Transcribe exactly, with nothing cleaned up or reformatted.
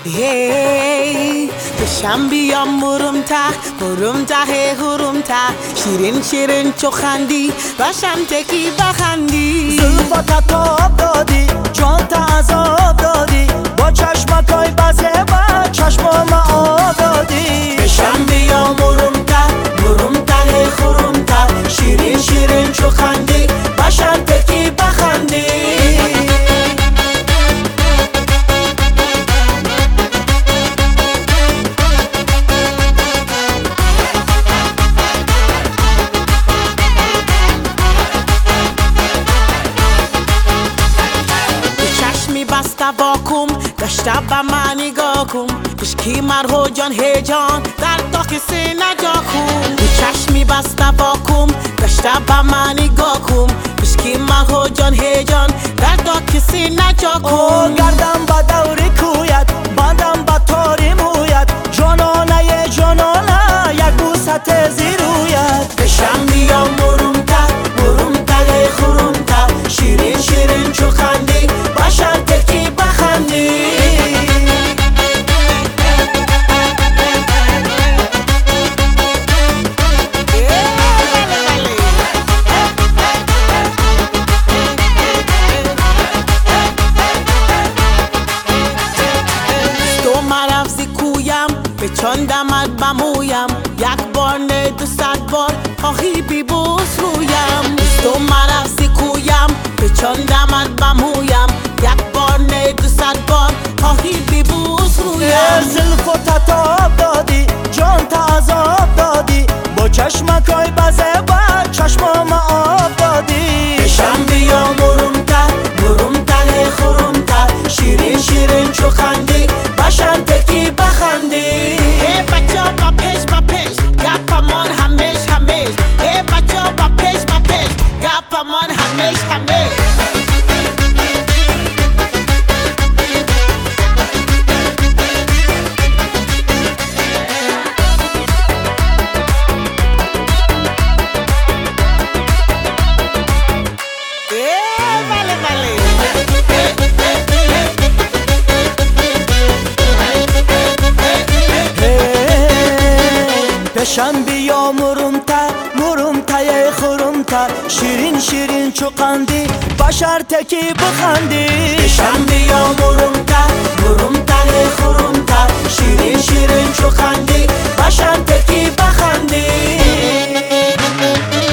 هی بشم بیام مرم ته مرم ته هرم ته شیرین شیرین چو خندی بشم تکی بخندی زلفات تاب دادی جان تا عذاب دادی با چشمکای بزه با چشمام آب دادی بشم بیام مرم ته مرم ته هرم ته شیرین شیرین چو خندی بشم تکی بخندی بسته واکوم گشته به من نگاه کن عشقی مرهو جان هیجان در تا کسی نجا کن چشمی بسته واکوم گشته به من نگاه کن عشقی مرهو جان هیجان در تا کسی نجا کن گردم با دوری کویت بندم با تاری مویت جانانه جانانه یک بوست زیرویت بشم بیام مرم ته مرم ته خورم ته شیرین شیرین چو خندی باشم تکی بخندی تو مرفزی کویم به چندمت بمویم یک بار نه دو صد بار خواهی بی بوس رویم تو مرفزی کویم به چندمت بمویم یک بار نه دو صد بار خواهی بی بوس رویم زلفات تاب دادی جان تا عذاب دادی با چشمکای بزه با چشمام آب دادی بشم بیام مرم ته مرم ته خورم ته شیرین شیرین چو خندی باشم تکی بخندی ای بچه با پیش با پیش گپمان همیش همیش ای بچه با پیش با پیش گپمان همیش همیش بشم بیا مرم تا مرم تای خورم تا شیرین شیرین چو قندی بشر تکی بخندی بشم بیا مرم تا مرم تای خورم تا شیرین شیرین چو خندی بشر تکی بخندی